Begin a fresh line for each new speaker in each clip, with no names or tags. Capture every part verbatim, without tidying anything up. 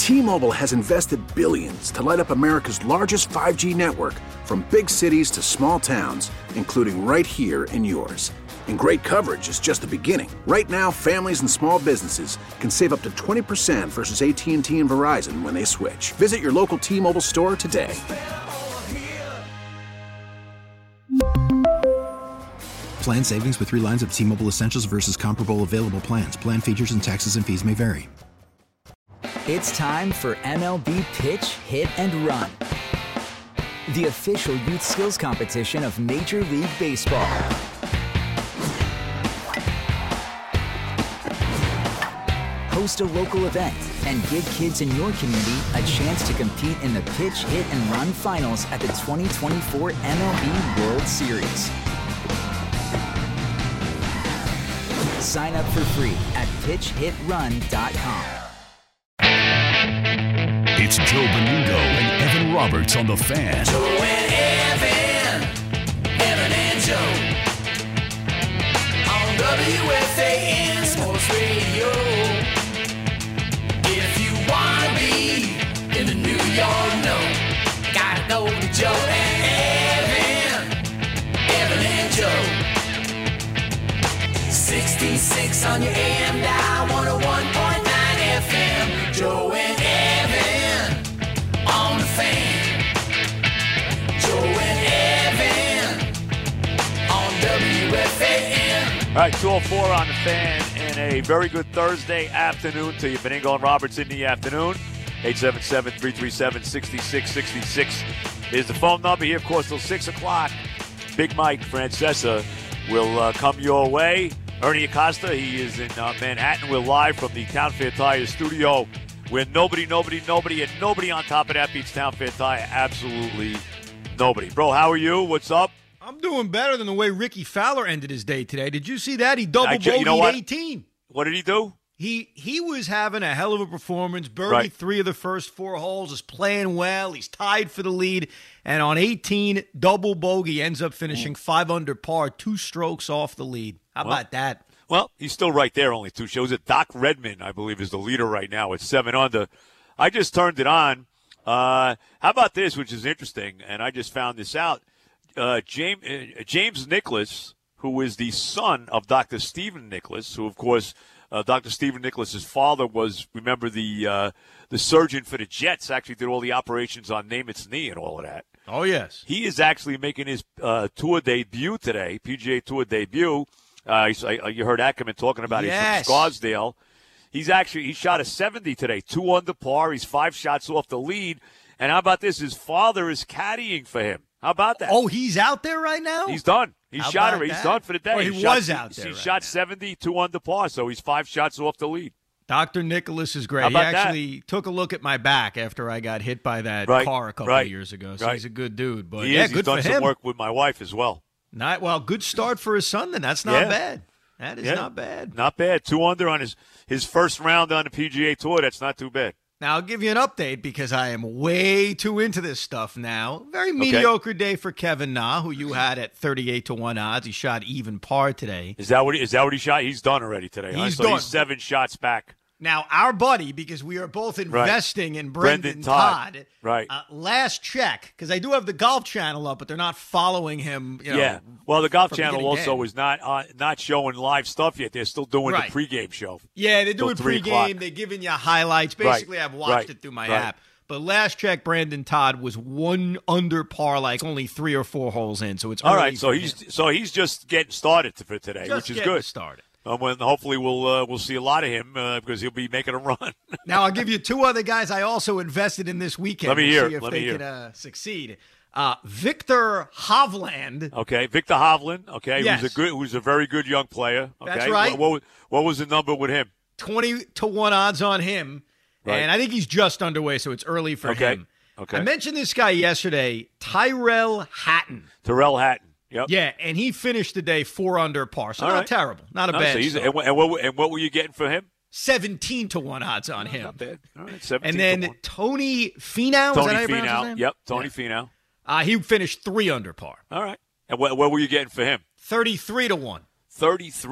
T-Mobile has invested billions to light up America's largest five G network, from big cities to small towns, including right here in yours. And great coverage is just the beginning. Right now, families and small businesses can save up to twenty percent versus A T and T and Verizon when they switch. Visit your local T-Mobile store today.
Plan savings with three lines of T-Mobile Essentials versus comparable available plans. Plan features and taxes and fees may vary.
It's time for M L B Pitch, Hit, and Run, the official youth skills competition of Major League Baseball. Host a local event and give kids in your community a chance to compete in the Pitch, Hit, and Run finals at the twenty twenty-four M L B World Series. Sign up for free at pitch hit run dot com.
It's Joe Benigno and Evan Roberts on The Fan.
Joe and Evan, Evan and Joe, on W F A N Sports Radio. If you want to be in the New York know, gotta go to Joe and Evan, Evan and Joe. sixty-six on your A M dial, one oh one point nine F M. Joe and Evan on The Fan. Joe and Evan on W F A N.
All right, two oh four on The Fan, and a very good Thursday afternoon to you. Benigno and Roberts in the afternoon. eight seven seven, three three seven, six six six six is the phone number here, of course, till six o'clock. Big Mike Francesa will uh, come your way. Ernie Acosta, he is in uh, Manhattan. We're live from the Town Fair Tire studio, where nobody, nobody, nobody, and nobody on top of that beats Town Fair Tire. Absolutely nobody. Bro, how are you? What's up?
I'm doing better than the way Ricky Fowler ended his day today. Did you see that? He double
I,
bogeyed
you know what?
eighteen.
What did he do?
He he was having a hell of a performance. Birdied
Right.
three of the first four holes. Is playing well. He's tied for the lead. And on eighteen, double bogey, ends up finishing five under par, two strokes off the lead. How
Well,
about that?
Well, he's still right there, only two shows. It Doc Redman, I believe, is the leader right now at seven under. I just turned it on. Uh, how about this, which is interesting, and I just found this out. Uh, James, uh, James Nicklaus, who is the son of Doctor Stephen Nicklaus, who, of course, uh, Doctor Stephen Nicklaus's father was, remember, the uh, the surgeon for the Jets, actually did all the operations on Namath's knee and all of that.
Oh, yes.
He is actually making his uh, tour debut today, P G A Tour debut. Uh, I, you heard Ackerman talking about it.
Yes.
He's from Scarsdale. He's actually he shot a seventy today, two under par. He's five shots off the lead. And how about this? His father is caddying for him. How about that?
Oh, he's out there right now?
He's done. He
How
shot
about
her. He's
that?
done for the day.
Oh, he
shot,
was out there
He
right
shot
now.
seventy, two under par, so he's five shots off the lead.
Doctor Nicholas is great.
How
He
about
actually took a look at my back after I got hit by that
Right,
car a couple
right,
of years ago. So
right.
he's a good dude. But
He
yeah,
is.
good
He's done
for
some
him.
work with my wife as well.
Not, well, good start for his son then. That's not
Yeah.
bad. That is
Yeah.
not bad.
Not bad. Two under on his, his first round on the P G A Tour. That's not too bad.
Now, I'll give you an update because I am way too into this stuff now. Very mediocre day for Kevin Na, who you had at thirty-eight to one odds. He shot even par today.
Is that what he, is that what he shot? He's done already today. huh?
He's
so
done.
he's seven shots back.
Now, our buddy, because we are both investing in Brendan,
Brendan Todd.
Todd,
Right.
uh, last check, because I do have the Golf Channel up, but they're not following him. You know,
Yeah. Well, the Golf
from
Channel
beginning to
also
end.
is not uh, not showing live stuff yet. They're still doing
Right.
the pregame show.
Yeah, they're
Till
doing
three
pregame.
o'clock.
They're giving you highlights. Basically,
Right,
I've watched
right,
it through my
right.
app. But last check, Brandon Todd was one under par, like only three or four holes in. So it's
All
early
right, so
for
he's
him.
so he's just getting started for today,
Just
which is
getting
good.
started.
Um, when hopefully we'll uh, we'll see a lot of him uh, because he'll be making a run.
Now, I'll give you two other guys I also invested in this weekend.
Let me
to
hear
see
it.
if
Let
they
me hear
can
it.
uh, succeed. Uh, Victor Hovland.
Okay, Victor Hovland. Okay,
Yes.
who's a good, who's a very good young player. Okay,
That's right.
What, what, what was the number with him?
twenty to one odds on him.
Right.
And I think he's just underway, so it's early for
Okay.
him.
Okay.
I mentioned this guy yesterday, Tyrell Hatton.
Terrell Hatton. Yep.
Yeah, and he finished the day four under par, so
All
not
right.
terrible. Not a
No,
bad
so he's-
start.
and, what- and what and what were you getting for him?
seventeen to one odds on him.
Not bad. All right, seventeen
And
to
then
one.
Tony Finau.
Tony
is that how you pronounce his
Finau.
name?
Yep, Tony
Yeah.
Finau.
Uh, he finished three under par.
All right. And what, what were you getting for him?
thirty-three to one.
thirty-three.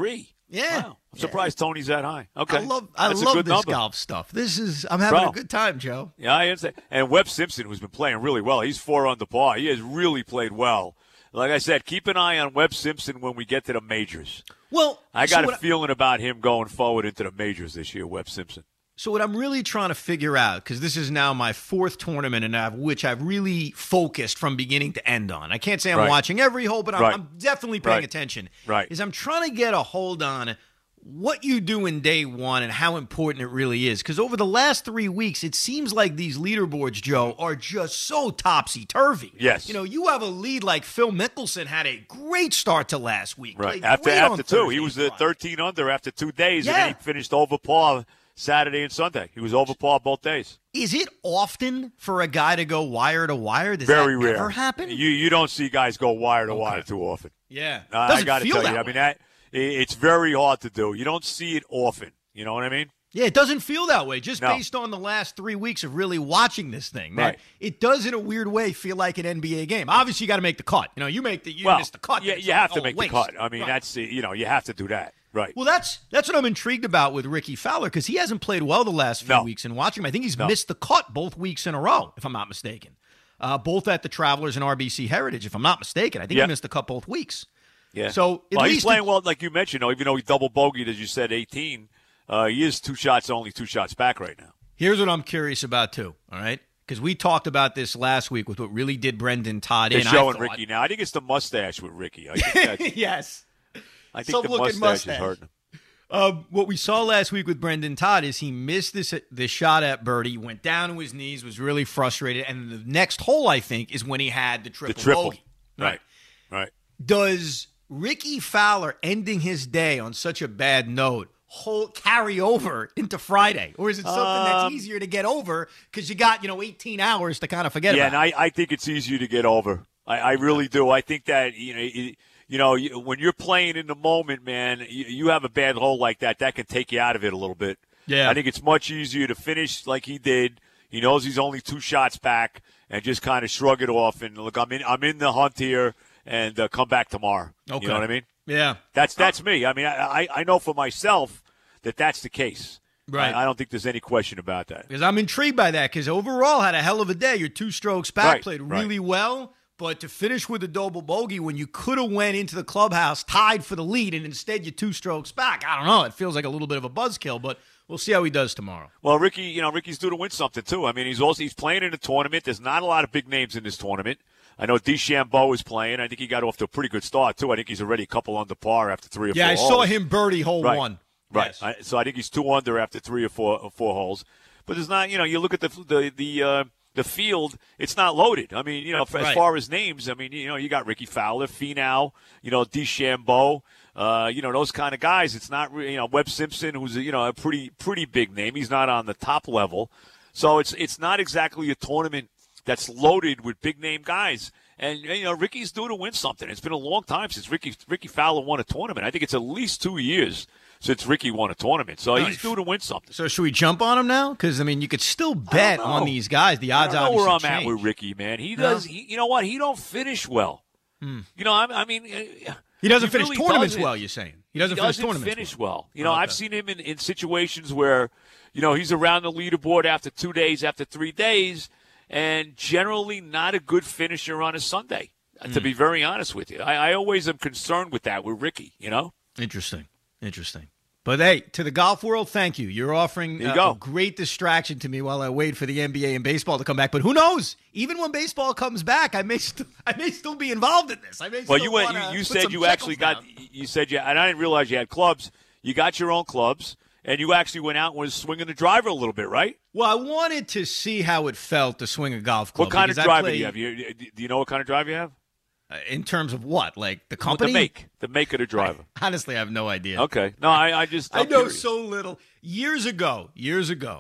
Yeah.
Wow. I'm surprised yeah. Tony's that high. Okay.
I love I
That's
love
this
number. golf stuff. This is I'm having Bro. a good time, Joe.
Yeah, I understand. And Webb Simpson, who's been playing really well, he's four under par. He has really played well. Like I said, keep an eye on Webb Simpson when we get to the majors.
Well,
I got
so
a feeling I, about him going forward into the majors this year, Webb Simpson.
So what I'm really trying to figure out, because this is now my fourth tournament, and I've, which I've really focused from beginning to end on. I can't say I'm right. watching every hole, but I'm, right. I'm definitely paying
right.
attention.
Right.
Is I'm trying to get a hold on what you do in day one and how important it really is. Because over the last three weeks, it seems like these leaderboards, Joe, are just so topsy-turvy.
Yes.
You know, you have a lead like Phil Mickelson had a great start to last week.
Right. After after two. He was at thirteen under after two days,
yeah.
and then he finished over par Saturday and Sunday. He was over par both days.
Is it often for a guy to go wire to wire? Does
Very
that
rare.
ever happen?
You you don't see guys go wire to okay. wire too often.
Yeah.
Uh, I got to tell you. Way. I mean, that it's very hard to do. You don't see it often. You know what I mean?
Yeah, it doesn't feel that way, just
no.
based on the last three weeks of really watching this thing. That
right.
It does, in a weird way, feel like an N B A game. Obviously, you got to make the cut. You know, you make the you
well,
miss the cut.
Yeah, you have to
oh,
make
waste.
the cut. I mean,
right.
that's you know, you have to do that. Right.
Well, that's that's what I'm intrigued about with Ricky Fowler, because he hasn't played well the last few
no.
weeks. And watching him, I think he's
no.
missed the cut both weeks in a row, if I'm not mistaken. Uh, both at the Travelers and R B C Heritage, if I'm not mistaken. I think
yeah.
he missed the cut both weeks.
Yeah.
So at
well,
least
he's playing it, well, like you mentioned. Though, even though he double bogeyed, as you said, eighteen, uh, he is two shots, only two shots back right now.
Here's what I'm curious about too. All right. Because we talked about this last week with what really did Brendan Todd
They're
in.
showing
I
Ricky now. I think it's the mustache with Ricky. I think that's,
yes.
I think the mustache, mustache is hurting him.
Uh, what we saw last week with Brendan Todd is he missed this this shot at birdie, went down to his knees, was really frustrated, and the next hole, I think, is when he had the triple,
the triple.
bogey.
Right, right.
Does Ricky Fowler ending his day on such a bad note hold, carry over into Friday? Or is it something um, that's easier to get over because you got, you know, eighteen hours to kind of forget
yeah,
about?
Yeah, and I, I think it's easier to get over. I, I really do. I think that, you know, it, you know, when you're playing in the moment, man, you, you have a bad hole like that, that can take you out of it a little bit.
Yeah.
I think it's much easier to finish like he did. He knows he's only two shots back and just kind of shrug it off and look, I'm in, I'm in the hunt here and uh, come back tomorrow.
Okay.
You know what I mean?
Yeah.
That's that's me. I mean, I, I know for myself that that's the case.
Right.
I, I don't think there's any question about that.
Because I'm intrigued by that because overall had a hell of a day. You're two strokes back,
right.
played
right.
really well. But to finish with a double bogey when you could have went into the clubhouse tied for the lead and instead you're two strokes back, I don't know. It feels like a little bit of a buzzkill, but we'll see how he does tomorrow.
Well, Ricky, you know, Ricky's due to win something too. I mean, he's also he's playing in a tournament. There's not a lot of big names in this tournament. I know DeChambeau is playing. I think he got off to a pretty good start too. I think he's already a couple under par after three or
yeah,
four
I
holes.
saw him birdie hole
right.
one.
Right.
Yes.
I, so I think he's two under after three or four or four holes. But there's not, you know, you look at the the the. Uh, The field, it's not loaded. I mean, you know, for,
right.
as far as names, I mean, you know, you got Ricky Fowler, Finau, you know, DeChambeau, uh, you know, those kind of guys. It's not, you know, Webb Simpson, who's, a, you know, a pretty pretty big name. He's not on the top level. So it's it's not exactly a tournament that's loaded with big name guys. And, you know, Ricky's due to win something. It's been a long time since Ricky Ricky Fowler won a tournament. I think it's at least two years since Ricky won a tournament. So
nice.
He's due to win something.
So should we jump on him now? Because, I mean, you could still bet on these guys. The odds
I don't know
obviously
where I'm
change.
at with Ricky, man. He does, no? he, you know what? He don't finish well.
Hmm.
You know, I, I mean.
He doesn't
he
finish
really
tournaments
doesn't.
well, you're saying? He doesn't,
he
finish
doesn't
tournaments
finish
well.
well. You know,
okay.
I've seen him in, in situations where, you know, he's around the leaderboard after two days, after three days, and generally not a good finisher on a Sunday. To be very honest with you, I, I always am concerned with that with Ricky, you know?
Interesting. Interesting. But, hey, to the golf world, thank you. You're offering
you
uh, a great distraction to me while I wait for the N B A and baseball to come back. But who knows? Even when baseball comes back, I may, st- I may still be involved in this. I may
well,
still
you went, you, you said you actually got
down.
– you said you – and I didn't realize you had clubs. You got your own clubs, and you actually went out and was swinging the driver a little bit, right?
Well, I wanted to see how it felt to swing a golf club.
What kind of driver
play,
do you have? You, do you know what kind of driver you have?
Uh, in terms of what? Like the company?
Well, the make. The make of the driver.
I, honestly, I have no idea.
Okay. No, I, I just I'm
I know
curious.
so little. Years ago, years ago,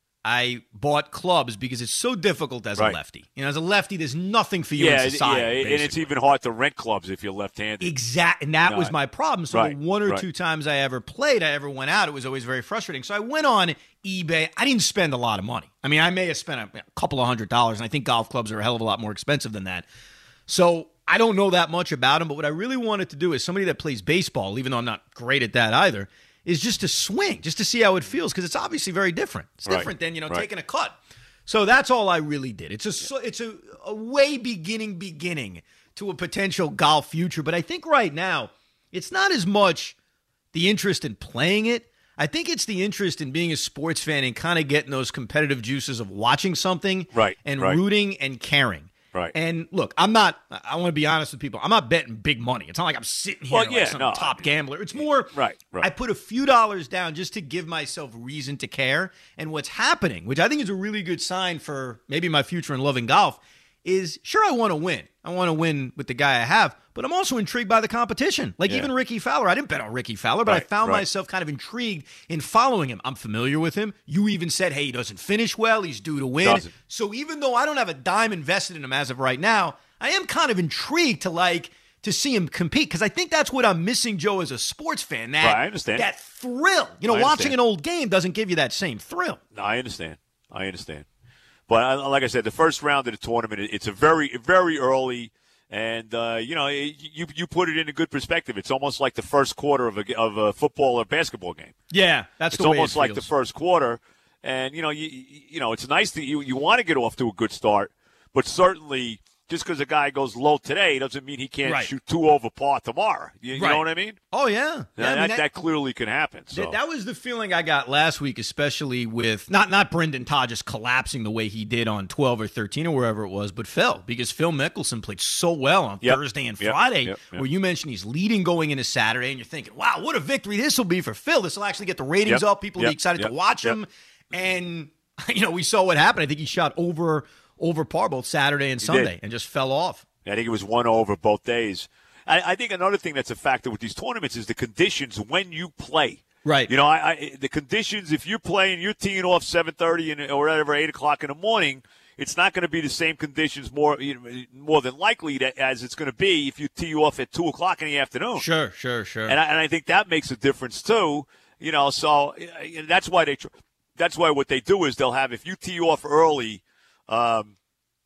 I bought clubs because it's so difficult as
right.
a lefty. You know, as a lefty, there's nothing for you
yeah,
in society.
Yeah,
basically.
and it's even hard to rent clubs if you're left-handed.
Exactly. And that
no,
was my problem. So
right,
the one or
right.
two times I ever played, I ever went out, it was always very frustrating. So I went on eBay. I didn't spend a lot of money. I mean, I may have spent a, a couple of hundred dollars, and I think golf clubs are a hell of a lot more expensive than that. So I don't know that much about him, but what I really wanted to do is somebody that plays baseball, even though I'm not great at that either, is just to swing, just to see how it feels, because it's obviously very different. It's
Right.
different than, you know,
Right.
taking a cut. So that's all I really did. It's a so it's a, a way beginning beginning to a potential golf future. But I think right now it's not as much the interest in playing it. I think it's the interest in being a sports fan and kind of getting those competitive juices of watching something
Right,
and
right.
rooting and caring.
Right.
And look, I'm not, I want to be honest with people. I'm not betting big money. It's not like I'm sitting here
Well,
like
yeah,
some
no,
top gambler. It's more,
Right, right.
I put a few dollars down just to give myself reason to care. And what's happening, which I think is a really good sign for maybe my future in loving golf, is sure, I want to win. I want to win with the guy I have, but I'm also intrigued by the competition. Like
Yeah.
even Ricky Fowler. I didn't bet on Ricky Fowler, but
Right,
I found
right.
myself kind of intrigued in following him. I'm familiar with him. You even said, hey, he doesn't finish well. He's due to win.
Doesn't.
So even though I don't have a dime invested in him as of right now, I am kind of intrigued to like to see him compete because I think that's what I'm missing, Joe, as a sports fan. That,
Right, I understand.
that thrill. You know,
I
watching
understand.
an old game doesn't give you that same thrill.
No, I understand. I understand. But I, like I said, the first round of the tournament, it- it's a very, very early, and uh, you know, it, you you put it in a good perspective. It's almost like the first quarter of a of a football or basketball game.
Yeah, that's
It's
the way
almost
it
like the
feels.
first quarter, and you know, you you know, it's nice that you you want to get off to a good start, but certainly just because a guy goes low today doesn't mean he can't
Right.
shoot two over par tomorrow. You, you
Right.
know what I mean?
Oh yeah,
Yeah,
yeah. I
that,
mean,
that,
that-
clearly can happen. So
That, that was the feeling I got last week, especially with not not Brendan Todd just collapsing the way he did on twelve or thirteen or wherever it was, but Phil, because Phil Mickelson played so well on
Yep.
Thursday and
Yep.
Friday,
Yep. Yep.
where you mentioned he's leading going into Saturday, and you're thinking, wow, what a victory this will be for Phil. This will actually get the ratings
Yep.
up. People will
Yep.
be excited
Yep.
to watch
Yep.
him. And, you know, we saw what happened. I think he shot over over par both Saturday and Sunday
did.
and just fell off.
I think it was one over both days. I, I think another thing that's a factor with these tournaments is the conditions when you play.
Right.
You know, I, I the conditions. If you're playing, you're teeing off seven thirty and or whatever, eight o'clock in the morning. It's not going to be the same conditions more you know, more than likely that, as it's going to be if you tee off at two o'clock in the afternoon.
Sure, sure, sure.
And I, and I think that makes a difference too. You know, so uh, that's why they. Tr- that's why what they do is they'll have if you tee off early. Um,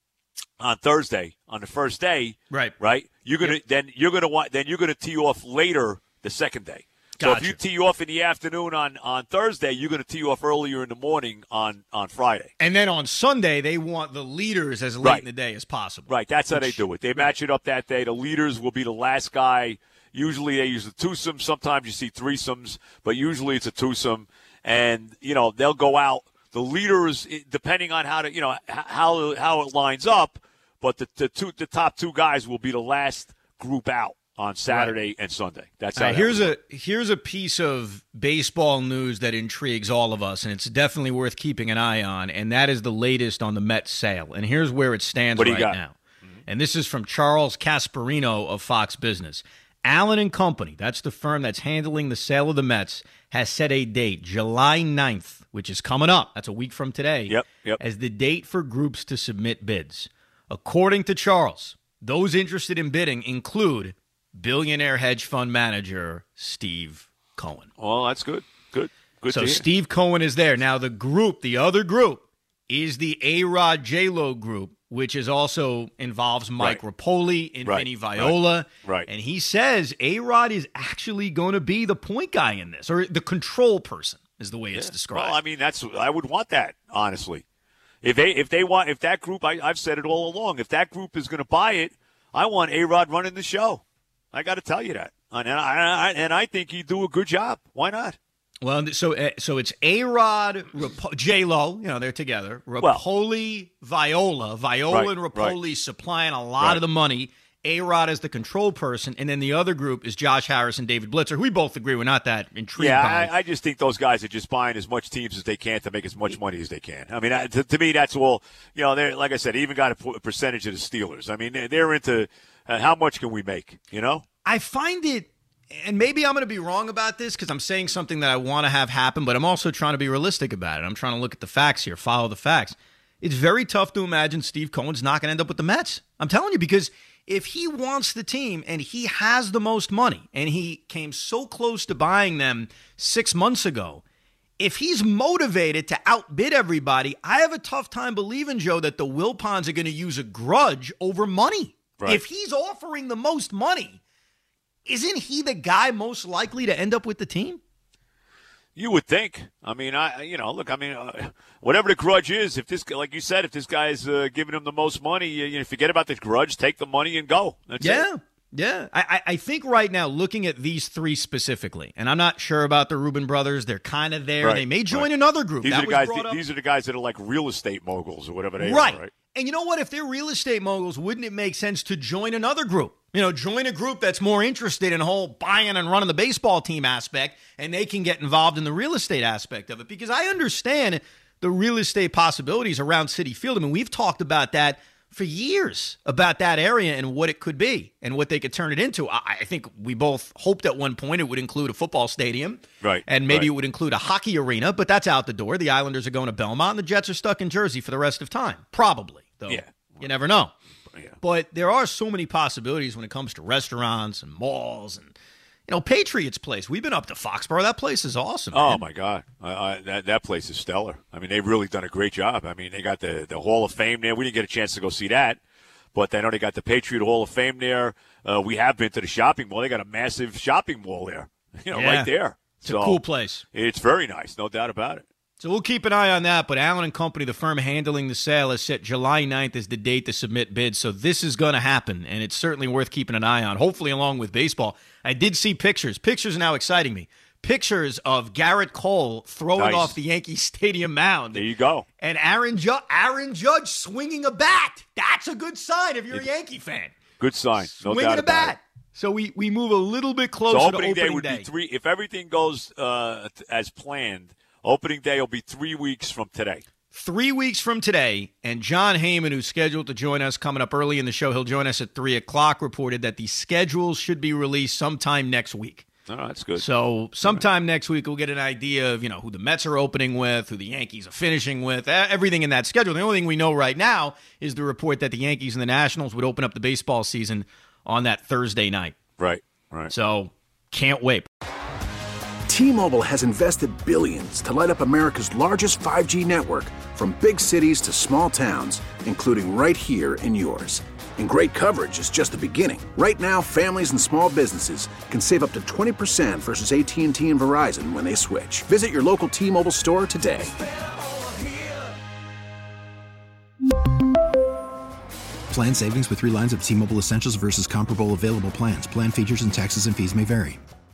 on Thursday, on the first day,
Right.
right? You're gonna then you're gonna want then you're gonna tee off later the second day. So if
Gotcha.
you tee off in the afternoon on, on Thursday, you're gonna tee off earlier in the morning on, on Friday.
And then on Sunday, they want the leaders as late
Right.
in the day as possible.
Right, that's how they
Which-
do it. They match it up that day. The leaders will be the last guy. Usually they use a twosome. Sometimes you see threesomes, but usually it's a twosome. And you know they'll go out. The leaders, depending on how to you know how how it lines up, but the the two the top two guys will be the last group out on Saturday and Sunday. That's how.
All right,
that
here's
will work.
a here's a piece of baseball news that intrigues all of us, and it's definitely worth keeping an eye on. And that is the latest on the Mets sale. And here's where it stands
What do you
right
got?
now. And this is from Charles Casparino of Fox Business. Allen and Company, that's the firm that's handling the sale of the Mets, has set a date, July ninth, which is coming up. That's a week from today.
Yep, yep.
As the date for groups to submit bids. According to Charles, those interested in bidding include billionaire hedge fund manager Steve Cohen.
Well, that's good. Good. Good.
So
to hear.
Steve Cohen is there. Now the group, the other group, is the A-Rod J-Lo group, which is also involves Mike
Right.
Rapoli and
Right.
Vinny Viola.
Right.
And he says A-Rod is actually going to be the point guy in this, or the control person is the way it's described.
Well, I mean, that's I would want that honestly. If they if they want if that group, I, I've said it all along. If that group is going to buy it, I want A-Rod running the show. I got to tell you that, and I, I and I think he'd do a good job. Why not?
Well, so uh, so it's A-Rod, Rapo- J-Lo, you know, they're together. Rapoli, Viola. Viola
Right,
and Rapoli supplying a lot
Right.
of the money. A-Rod as the control person. And then the other group is Josh Harris and David Blitzer, who we both agree we're not that intrigued
Yeah,
by.
I, I just think those guys are just buying as much teams as they can to make as much money as they can. I mean, I- to, to me, that's all. You know, they're like I said, even got a, p- a percentage of the Steelers. I mean, they're, they're into uh, how much can we make? You know.
I find it, and maybe I'm going to be wrong about this because I'm saying something that I want to have happen, but I'm also trying to be realistic about it. I'm trying to look at the facts here, follow the facts. It's very tough to imagine Steve Cohen's not going to end up with the Mets. I'm telling you, because if he wants the team and he has the most money and he came so close to buying them six months ago, if he's motivated to outbid everybody, I have a tough time believing, Joe, that the Wilpons are going to use a grudge over money.
Right.
If he's offering the most money, isn't he the guy most likely to end up with the team?
You would think. I mean, I you know, look, I mean, uh, whatever the grudge is, if this, like you said, if this guy is uh, giving him the most money, you, you know, forget about the grudge, take the money and go. That's
yeah.
it.
Yeah. I, I think right now, looking at these three specifically, and I'm not sure about the Rubin brothers, they're kind of there.
Right,
They may join
right.
another group.
These
that
are the
was
guys.
brought
That,
up.
these are the guys that are like real estate moguls or whatever they
Right.
are. Right.
And you know what? If they're real estate moguls, wouldn't it make sense to join another group? You know, join a group that's more interested in the whole buying and running the baseball team aspect, and they can get involved in the real estate aspect of it. Because I understand the real estate possibilities around Citi Field. I mean, we've talked about that for years, about that area and what it could be and what they could turn it into. I, I think we both hoped at one point it would include a football stadium.
Right.
And maybe
right.
it would include a hockey arena, but that's out the door. The Islanders are going to Belmont, and the Jets are stuck in Jersey for the rest of time. Probably, though.
Yeah.
You never know.
Yeah.
But there are so many possibilities when it comes to restaurants and malls and, you know, Patriots Place. We've been up to Foxborough. That place is awesome.
Oh,
man.
my God. I, I, that, that place is stellar. I mean, they've really done a great job. I mean, they got the, the Hall of Fame there. We didn't get a chance to go see that. But I know they got the Patriot Hall of Fame there. Uh, we have been to the shopping mall. They got a massive shopping mall there, you know,
Yeah.
right there.
It's a cool place.
It's very nice, no doubt about it.
So we'll keep an eye on that. But Allen and Company, the firm handling the sale, has set July ninth as the date to submit bids. So this is going to happen, and it's certainly worth keeping an eye on, hopefully along with baseball. I did see pictures. Pictures are now exciting me. Pictures of Garrett Cole throwing
Nice.
off the Yankee Stadium mound.
There you go.
And Aaron, Ju- Aaron Judge swinging a bat. That's a good sign if you're a Yankee fan.
Good sign, no
Swinging
doubt
a
about
bat.
it.
So we, we move a little bit closer
So opening,
to
day
opening
would
day.
be three. If everything goes uh, t- as planned, opening day will be three weeks from today.
Three weeks from today, and John Heyman, who's scheduled to join us coming up early in the show, he'll join us at three o'clock, reported that the schedules should be released sometime next week.
Oh, that's good.
So sometime next week, we'll get an idea of, you know, who the Mets are opening with, who the Yankees are finishing with, everything in that schedule. The only thing we know right now is the report that the Yankees and the Nationals would open up the baseball season on that Thursday night.
Right, right.
So can't wait.
T-Mobile has invested billions to light up America's largest five G network, from big cities to small towns, including right here in yours. And great coverage is just the beginning. Right now, families and small businesses can save up to twenty percent versus A T and T and Verizon when they switch. Visit your local T-Mobile store today.
Plan savings with three lines of T-Mobile Essentials versus comparable available plans. Plan features and taxes and fees may vary.